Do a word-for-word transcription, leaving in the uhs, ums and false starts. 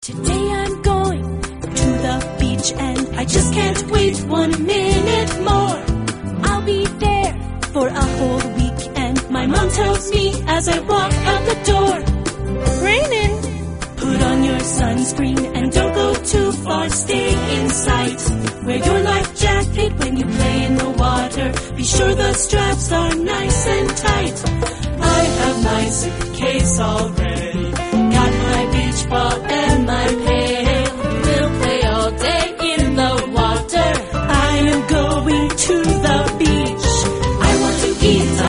Today I'm going to the beach and I just can't wait one minute more. I'll be there for a whole week and my mom tells me as I walk out the door, raining. Put on your sunscreen and don't go too far, stay in sight. Wear your life jacket when you play in the water. Be sure the straps are nice and tight. I have my suitcase all ready.